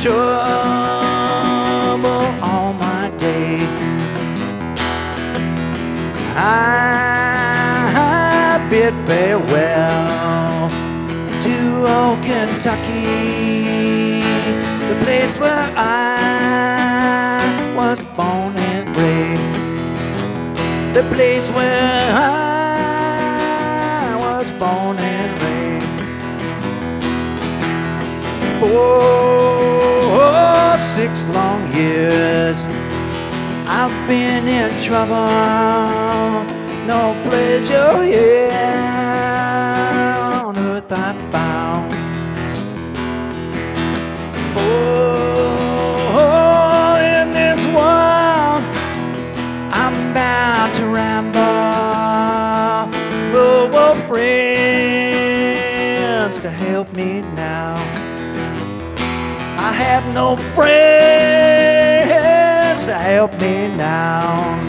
trouble all my day. I bid farewell to old Kentucky, the place where I was born and raised, the place where I was born and raised. For 6 long years I've been in trouble, no pleasure here on earth I found. Oh, in this world I'm bound to ramble, no friends to help me now. I have no friends to help me now.